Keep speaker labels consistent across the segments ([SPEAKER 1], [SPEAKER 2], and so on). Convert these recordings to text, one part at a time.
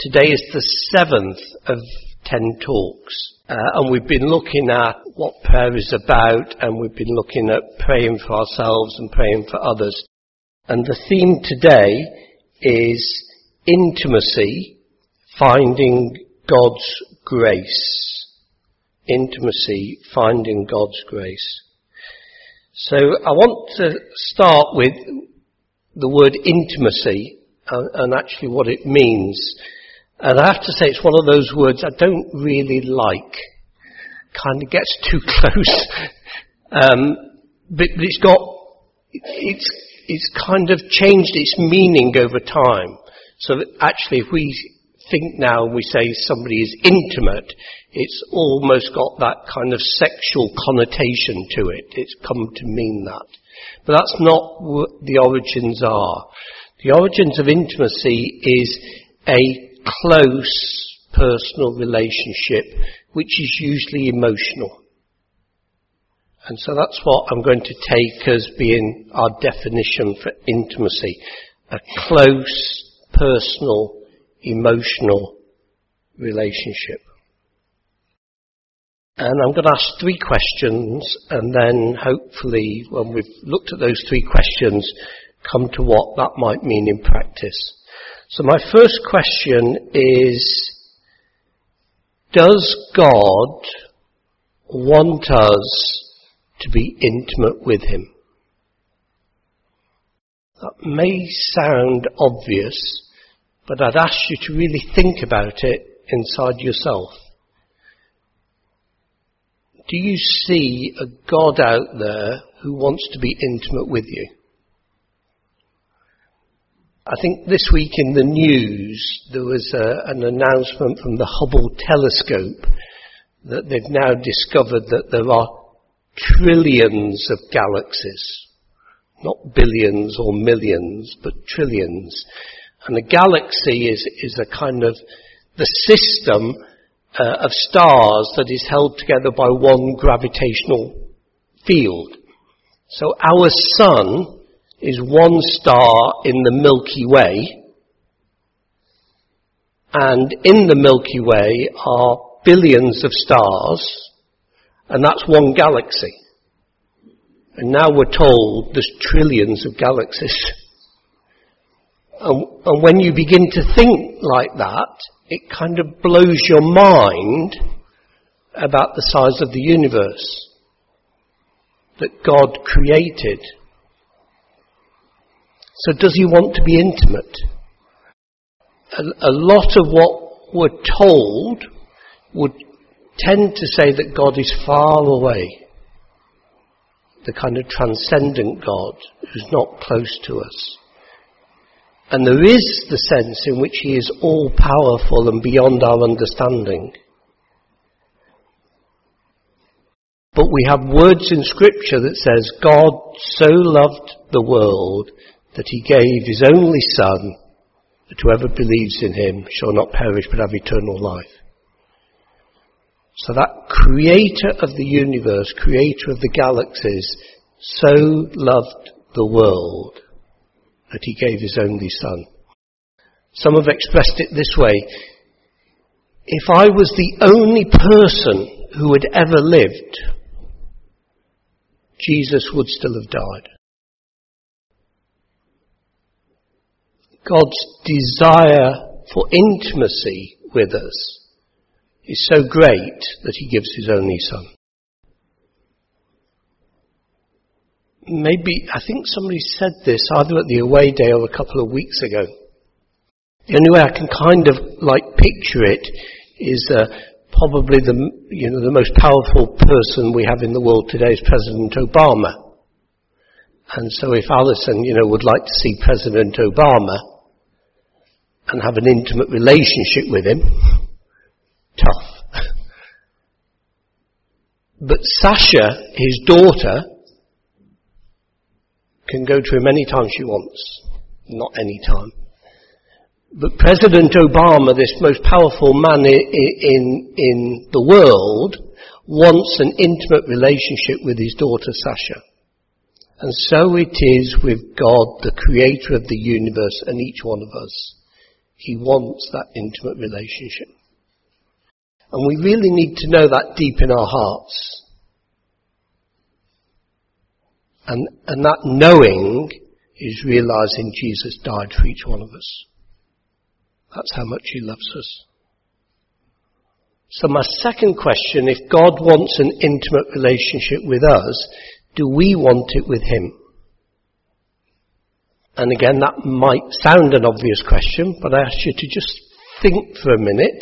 [SPEAKER 1] Today is the 7th of 10 talks. And we've been looking at what prayer is about, and we've been looking at praying for ourselves and praying for others. And the theme today is intimacy, finding God's grace. Intimacy, finding God's grace. So I want to start with the word intimacy and actually what it means. And I have to say it's one of those words I don't really like. Kind of gets too close. But it's kind of changed its meaning over time. So that actually if we think now we say somebody is intimate, it's almost got that kind of sexual connotation to it. It's come to mean that. But that's not what the origins are. The origins of intimacy is a close personal relationship, which is usually emotional. And so that's what I'm going to take as being our definition for intimacy. A close, personal, emotional relationship. And I'm going to ask 3 questions, and then hopefully when we've looked at those 3 questions, come to what that might mean in practice. So my first question is, does God want us to be intimate with Him? That may sound obvious, but I'd ask you to really think about it inside yourself. Do you see a God out there who wants to be intimate with you? I think this week in the news there was an announcement from the Hubble telescope that they've now discovered that there are trillions of galaxies. Not billions or millions, but trillions. And a galaxy is a kind of the system of stars that is held together by one gravitational field. So our sun is one star in the Milky Way, and in the Milky Way are billions of stars, and that's one galaxy. And now we're told there's trillions of galaxies. And when you begin to think like that, it kind of blows your mind about the size of the universe that God created. So does He want to be intimate? A lot of what we're told would tend to say that God is far away. The kind of transcendent God who's not close to us. And there is the sense in which He is all powerful and beyond our understanding. But we have words in Scripture that says, God so loved the world that He gave His only Son, that whoever believes in Him shall not perish but have eternal life. So that creator of the universe, creator of the galaxies, so loved the world that He gave His only Son. Some have expressed it this way: if I was the only person who had ever lived, Jesus would still have died. God's desire for intimacy with us is so great that He gives His only Son. Maybe, I think somebody said this either at the away day or a couple of weeks ago. The only way I can kind of picture it is probably the most powerful person we have in the world today is President Obama. And so if Alison, would like to see President Obama and have an intimate relationship with him, tough. But Sasha, his daughter, can go to him any time she wants. Not any time. But President Obama, this most powerful man in the world, wants an intimate relationship with his daughter Sasha. And so it is with God, the creator of the universe, and each one of us. He wants that intimate relationship. And we really need to know that deep in our hearts. And that knowing is realizing Jesus died for each one of us. That's how much he loves us. So my second question, if God wants an intimate relationship with us, do we want it with him? And again, that might sound an obvious question, but I ask you to just think for a minute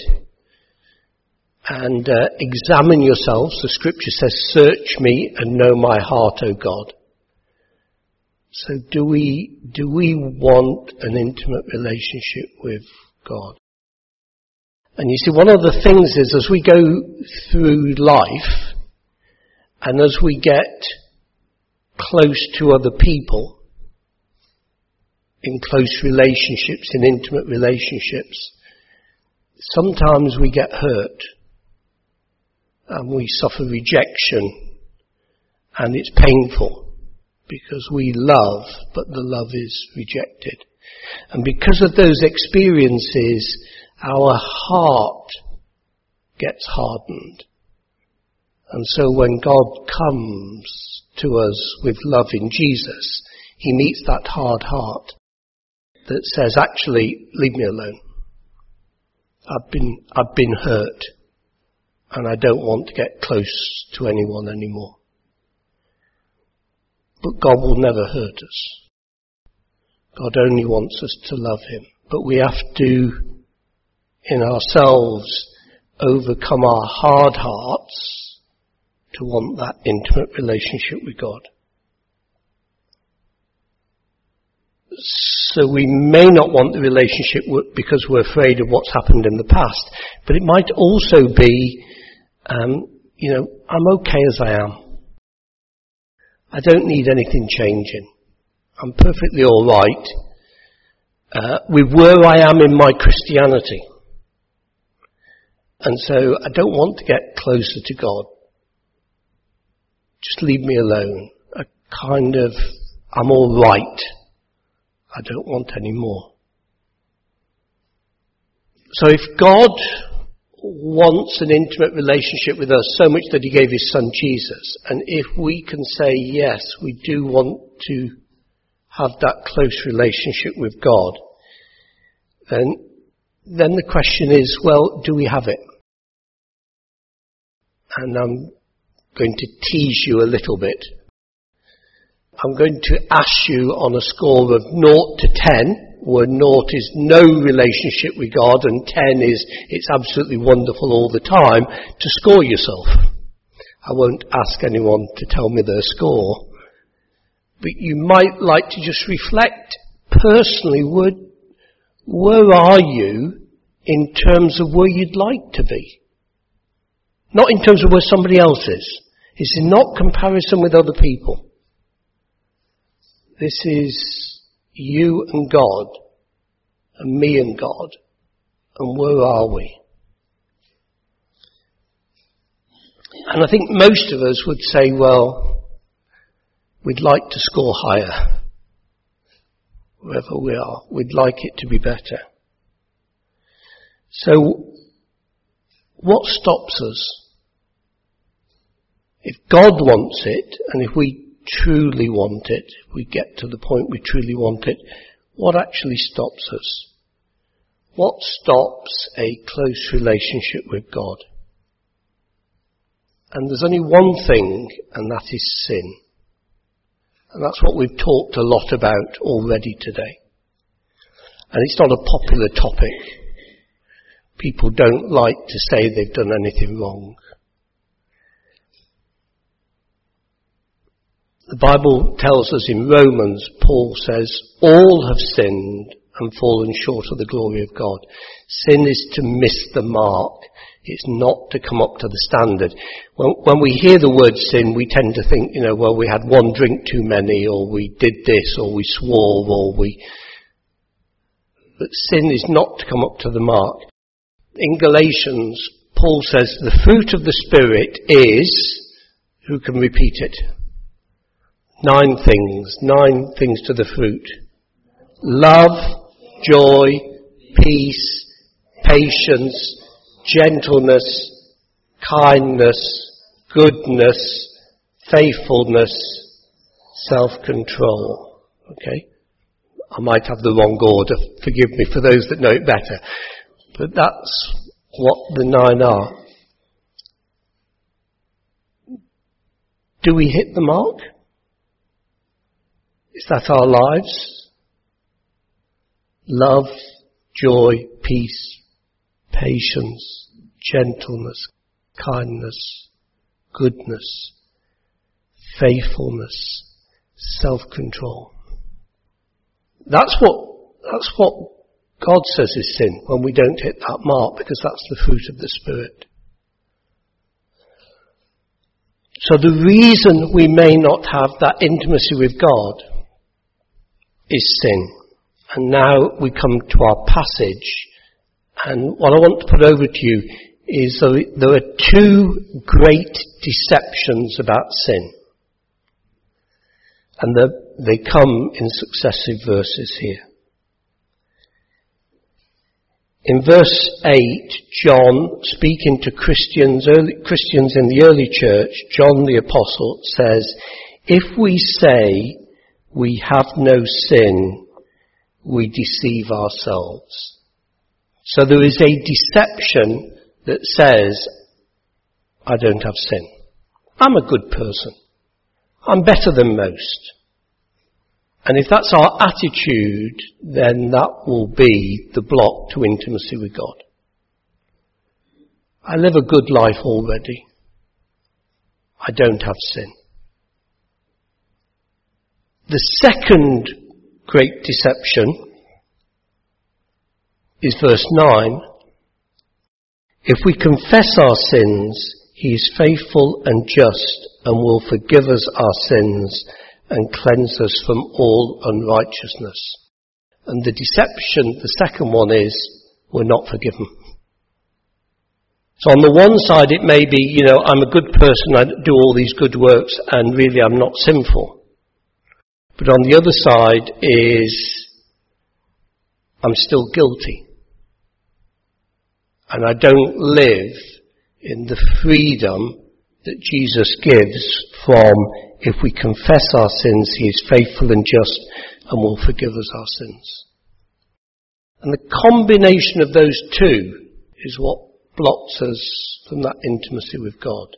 [SPEAKER 1] and examine yourselves. The scripture says, search me and know my heart, O God. So do we want an intimate relationship with God? And you see, one of the things is, as we go through life, and as we get close to other people, in close relationships, in intimate relationships, sometimes we get hurt, and we suffer rejection, and it's painful, because we love, but the love is rejected. And because of those experiences, our heart gets hardened. And so when God comes to us with love in Jesus, he meets that hard heart that says, actually, leave me alone. I've been hurt, and I don't want to get close to anyone anymore. But God will never hurt us. God only wants us to love him. But we have to, in ourselves, overcome our hard hearts to want that intimate relationship with God. So we may not want the relationship because we're afraid of what's happened in the past, but it might also be, I'm okay as I am. I don't need anything changing. I'm perfectly all right with where I am in my Christianity. And so I don't want to get closer to God. Just leave me alone. I'm all right. I don't want any more. So if God wants an intimate relationship with us so much that he gave his son Jesus, and if we can say, yes, we do want to have that close relationship with God, then the question is, well, do we have it? And I'm going to tease you a little bit. I'm going to ask you on a score of 0 to 10, where 0 is no relationship with God and 10 is it's absolutely wonderful all the time, to score yourself. I won't ask anyone to tell me their score. But you might like to just reflect personally, where are you in terms of where you'd like to be? Not in terms of where somebody else is. It's not comparison with other people. This is you and God, and me and God, and where are we? And I think most of us would say, well, we'd like to score higher, wherever we are. We'd like it to be better. So, what stops us? If God wants it, and if we truly want it, if we get to the point we truly want it, what actually stops us? What stops a close relationship with God? And there's only one thing, and that is sin. And that's what we've talked a lot about already today. And it's not a popular topic. People don't like to say they've done anything wrong. The Bible tells us in Romans, Paul says, all have sinned and fallen short of the glory of God. Sin is to miss the mark. It's not to come up to the standard. When we hear the word sin, we tend to think, well, we had one drink too many, or we did this, or we swore, But sin is not to come up to the mark. In Galatians, Paul says the fruit of the Spirit is, who can repeat it? 9 things to the fruit. Love, joy, peace, patience, gentleness, kindness, goodness, faithfulness, self-control. Okay? I might have the wrong order. Forgive me for those that know it better. But that's what the 9 are. Do we hit the mark? Is that our lives? Love, joy, peace, patience, gentleness, kindness, goodness, faithfulness, self-control. That's what God says is sin when we don't hit that mark, because that's the fruit of the Spirit. So the reason we may not have that intimacy with God is sin. And now we come to our passage. And what I want to put over to you is there are 2 great deceptions about sin. And they come in successive verses here. In verse 8, John, speaking to Christians in the early church, John the Apostle says, if we say we have no sin, we deceive ourselves. So there is a deception that says, I don't have sin. I'm a good person. I'm better than most. And if that's our attitude, then that will be the block to intimacy with God. I live a good life already. I don't have sin. The second great deception is verse 9. If we confess our sins, he is faithful and just and will forgive us our sins and cleanse us from all unrighteousness. And the deception, the second one is, we're not forgiven. So on the one side it may be, I'm a good person, I do all these good works, and really I'm not sinful. But on the other side is, I'm still guilty. And I don't live in the freedom that Jesus gives from, if we confess our sins, he is faithful and just and will forgive us our sins. And the combination of those 2 is what blocks us from that intimacy with God.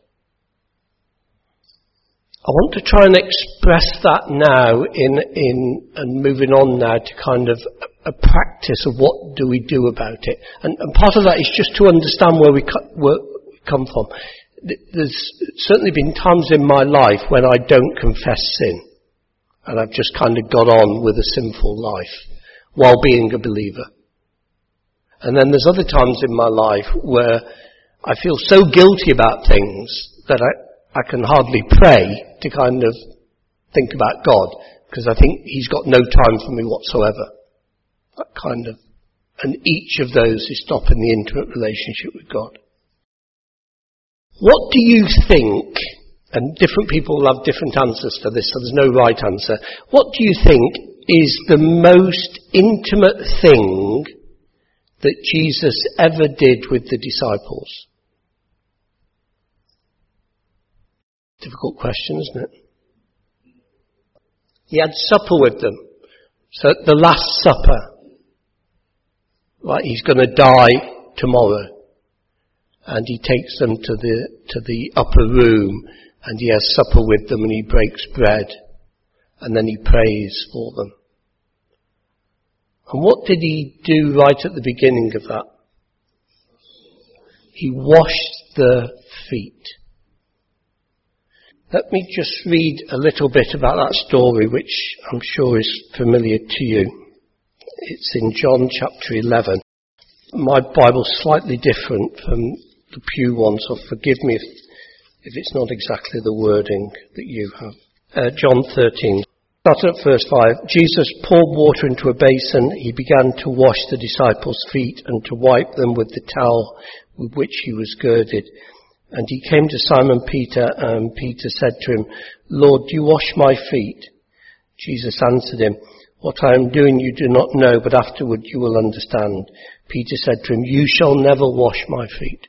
[SPEAKER 1] I want to try and express that now and moving on now to kind of a practice of what do we do about it. And part of that is just to understand where we come from. There's certainly been times in my life when I don't confess sin. And I've just kind of got on with a sinful life while being a believer. And then there's other times in my life where I feel so guilty about things that I can hardly pray to kind of think about God, because I think he's got no time for me whatsoever. That kind of, and each of those is stopping the intimate relationship with God. What do you think, and different people will have different answers for this, so there's no right answer. What do you think is the most intimate thing that Jesus ever did with the disciples? Difficult question, isn't it? He had supper with them. So at the Last Supper, like he's going to die tomorrow, and he takes them to the upper room, and he has supper with them, and he breaks bread, and then he prays for them. And what did he do right at the beginning of that? He washed their feet. Let me just read a little bit about that story, which I'm sure is familiar to you. It's in John chapter 11. My Bible's slightly different from the Pew one, so forgive me if it's not exactly the wording that you have. John 13. Starting at verse 5. Jesus poured water into a basin. He began to wash the disciples' feet and to wipe them with the towel with which he was girded. And he came to Simon Peter, and Peter said to him, Lord, do you wash my feet? Jesus answered him, What I am doing you do not know, but afterward you will understand. Peter said to him, you shall never wash my feet.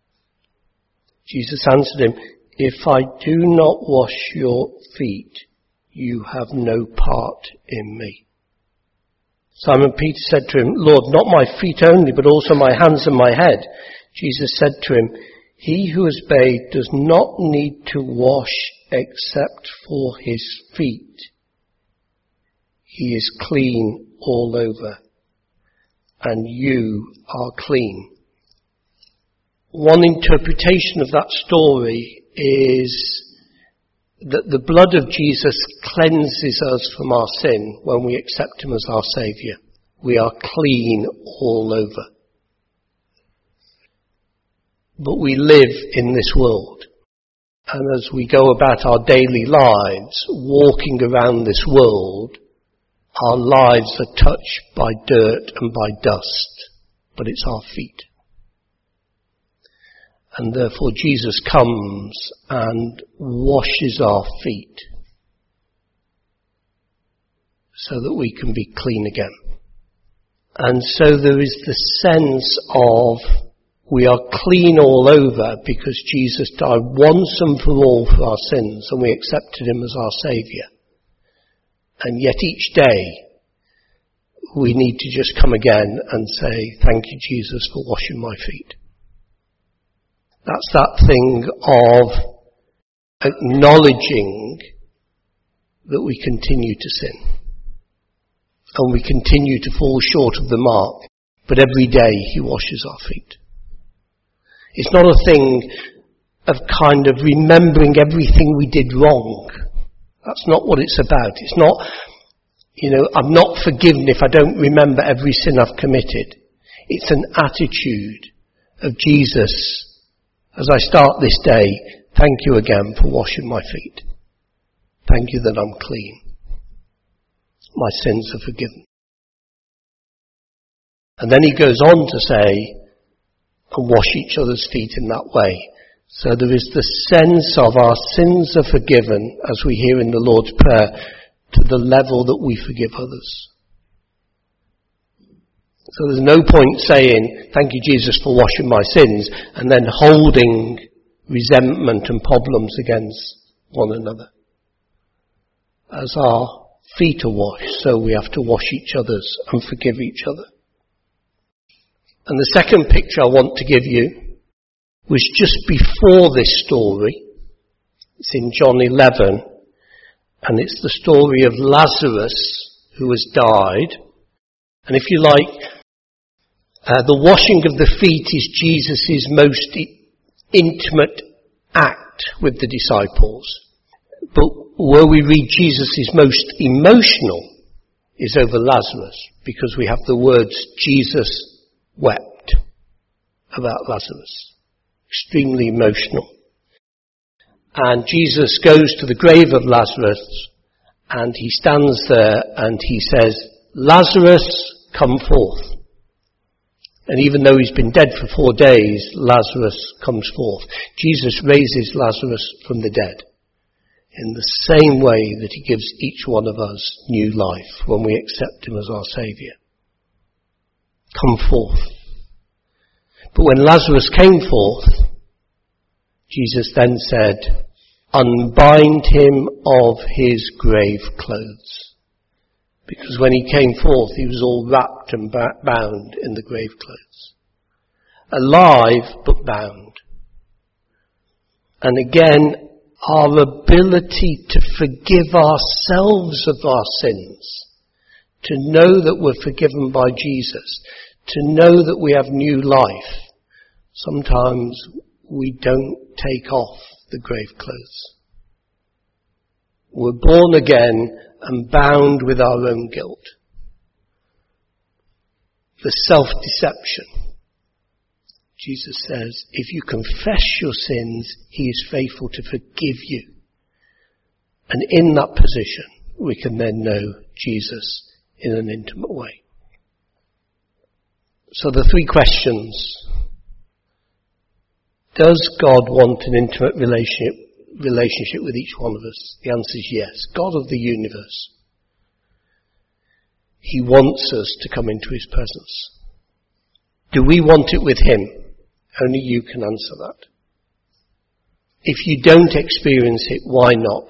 [SPEAKER 1] Jesus answered him, if I do not wash your feet, you have no part in me. Simon Peter said to him, Lord, not my feet only, but also my hands and my head. Jesus said to him, he who is bathed does not need to wash except for his feet. He is clean all over, and you are clean. One interpretation of that story is that the blood of Jesus cleanses us from our sin when we accept him as our Saviour. We are clean all over. But we live in this world. And as we go about our daily lives, walking around this world, our lives are touched by dirt and by dust. But it's our feet. And therefore Jesus comes and washes our feet so that we can be clean again. And so there is the sense of we are clean all over because Jesus died once and for all for our sins and we accepted him as our Saviour. And yet each day we need to just come again and say, thank you Jesus for washing my feet. That's that thing of acknowledging that we continue to sin. And we continue to fall short of the mark. But every day he washes our feet. It's not a thing of kind of remembering everything we did wrong. That's not what it's about. It's not, I'm not forgiven if I don't remember every sin I've committed. It's an attitude of Jesus. As I start this day, thank you again for washing my feet. Thank you that I'm clean. My sins are forgiven. And then he goes on to say, and wash each other's feet in that way. So there is the sense of our sins are forgiven, as we hear in the Lord's Prayer, to the level that we forgive others. So there's no point saying, thank you Jesus for washing my sins, and then holding resentment and problems against one another. As our feet are washed, so we have to wash each other's and forgive each other. And the second picture I want to give you was just before this story. It's in John 11, and it's the story of Lazarus who has died. And if you like, the washing of the feet is Jesus' most intimate act with the disciples. But where we read Jesus' most emotional is over Lazarus, because we have the words Jesus wept about Lazarus. Extremely emotional. And Jesus goes to the grave of Lazarus and he stands there and he says, Lazarus, come forth. And even though he's been dead for 4 days, Lazarus comes forth. Jesus raises Lazarus from the dead in the same way that he gives each one of us new life when we accept him as our Saviour. Come forth. But when Lazarus came forth, Jesus then said, unbind him of his grave clothes. Because when he came forth, he was all wrapped and bound in the grave clothes. Alive, but bound. And again, our ability to forgive ourselves of our sins, to know that we're forgiven by Jesus, to know that we have new life. Sometimes we don't take off the grave clothes. We're born again and bound with our own guilt. The self-deception. Jesus says, if you confess your sins, he is faithful to forgive you. And in that position, we can then know Jesus in an intimate way. So the 3 questions. Does God want an intimate relationship with each one of us? The answer is yes. God of the universe. He wants us to come into his presence. Do we want it with him? Only you can answer that. If you don't experience it, why not?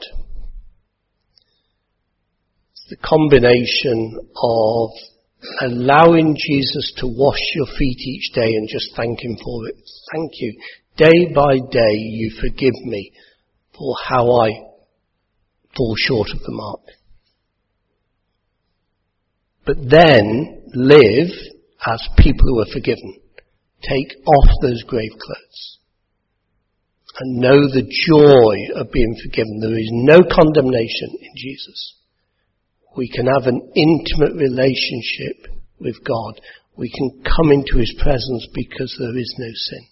[SPEAKER 1] It's the combination of allowing Jesus to wash your feet each day and just thank him for it. Thank you. Day by day you forgive me for how I fall short of the mark. But then live as people who are forgiven. Take off those grave clothes and know the joy of being forgiven. There is no condemnation in Jesus. We can have an intimate relationship with God. We can come into his presence because there is no sin.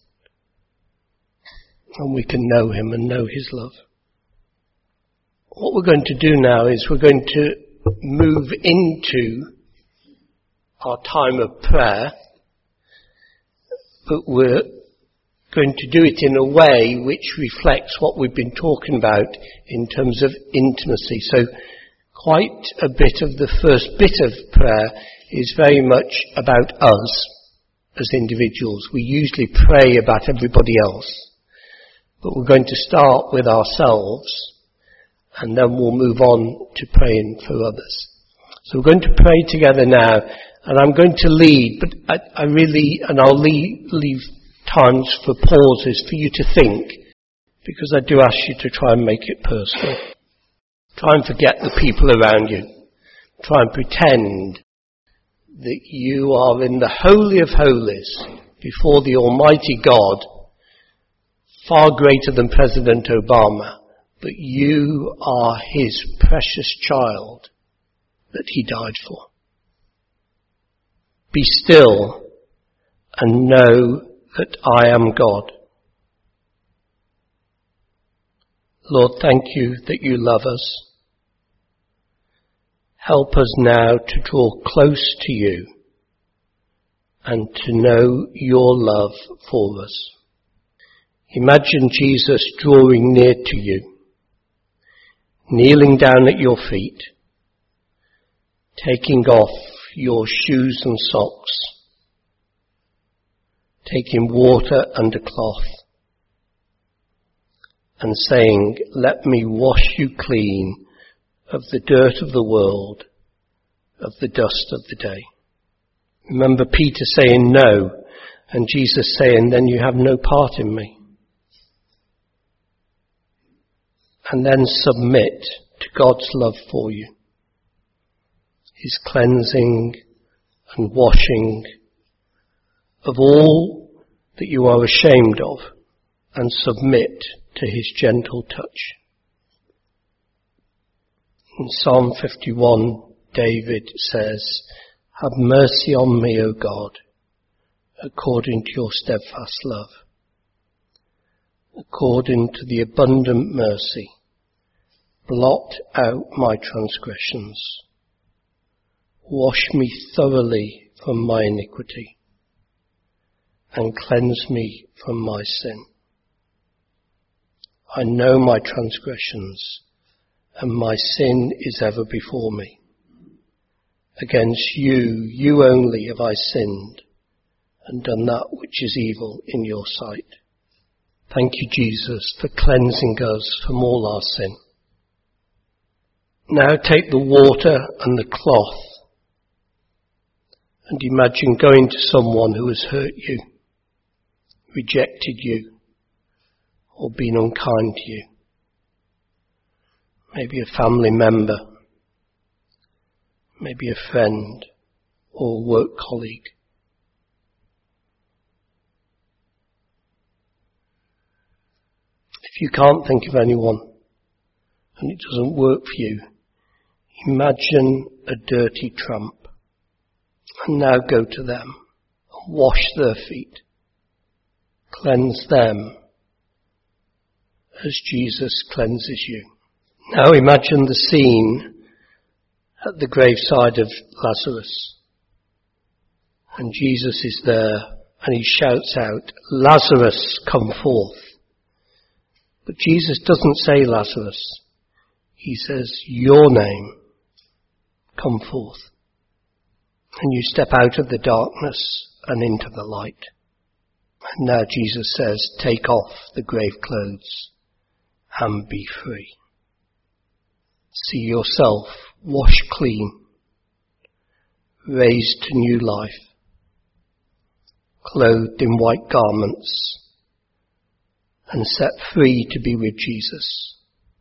[SPEAKER 1] And we can know him and know his love. What we're going to do now is we're going to move into our time of prayer, but we're going to do it in a way which reflects what we've been talking about in terms of intimacy. So quite a bit of the first bit of prayer is very much about us as individuals. We usually pray about everybody else, but we're going to start with ourselves and then we'll move on to praying for others. So we're going to pray together now, and I'm going to lead, but I'll leave times for pauses for you to think, because I do ask you to try and make it personal. Try and forget the people around you. Try and pretend that you are in the Holy of Holies before the Almighty God, far greater than President Obama, but you are his precious child that he died for. Be still and know that I am God. Lord, thank you that you love us. Help us now to draw close to you and to know your love for us. Imagine Jesus drawing near to you, kneeling down at your feet, taking off your shoes and socks, taking water and a cloth, and saying, let me wash you clean of the dirt of the world, of the dust of the day. Remember Peter saying no, and Jesus saying, then you have no part in me. And then submit to God's love for you, his cleansing and washing of all that you are ashamed of, and submit to his gentle touch. In Psalm 51, David says, have mercy on me, O God, according to your steadfast love. According to the abundant mercy, blot out my transgressions. Wash me thoroughly from my iniquity, and cleanse me from my sin. I know my transgressions, and my sin is ever before me. Against you only have I sinned, and done that which is evil in your sight. Thank you, Jesus, for cleansing us from all our sin. Now take the water and the cloth, and imagine going to someone who has hurt you, rejected you, or been unkind to you. Maybe a family member, maybe a friend or a work colleague. If you can't think of anyone and it doesn't work for you, imagine a dirty tramp and now go to them and wash their feet. Cleanse them as Jesus cleanses you. Now imagine the scene at the graveside of Lazarus. And Jesus is there and he shouts out, Lazarus, come forth. But Jesus doesn't say Lazarus. He says, your name, come forth. and you step out of the darkness and into the light. And now Jesus says, take off the grave clothes and be free. See yourself washed clean, raised to new life, clothed in white garments, and set free to be with Jesus.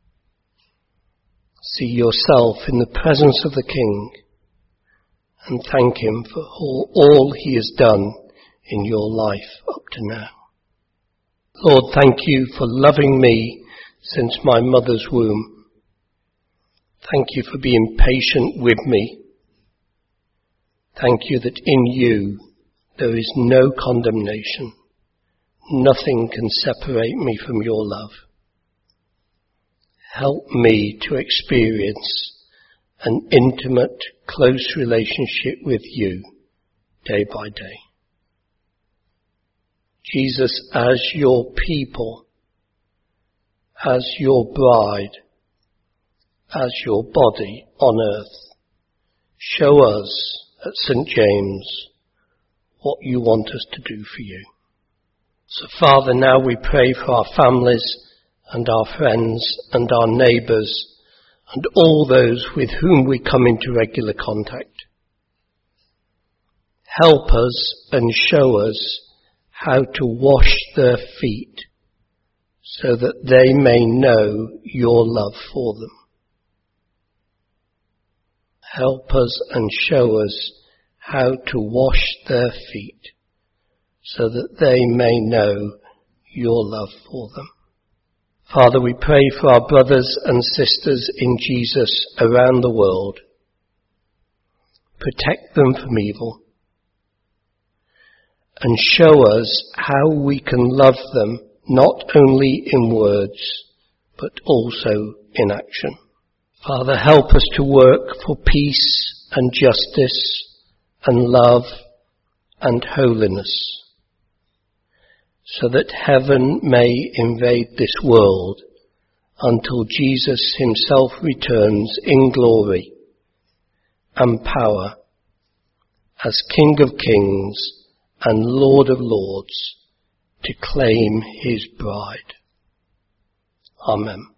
[SPEAKER 1] See yourself in the presence of the King and thank him for all he has done in your life up to now. Lord, thank you for loving me since my mother's womb. Thank you for being patient with me. Thank you that in you there is no condemnation. Nothing can separate me from your love. Help me to experience an intimate, close relationship with you day by day. Jesus, as your people, as your bride, as your body on earth, show us at St. James what you want us to do for you. So Father, now we pray for our families and our friends and our neighbours and all those with whom we come into regular contact. Help us and show us how to wash their feet so that they may know your love for them. Help us and show us how to wash their feet so that they may know your love for them. Father, we pray for our brothers and sisters in Jesus around the world. Protect them from evil and show us how we can love them not only in words but also in action. Father, help us to work for peace and justice and love and holiness, so that heaven may invade this world until Jesus himself returns in glory and power as King of Kings and Lord of Lords to claim his bride. Amen.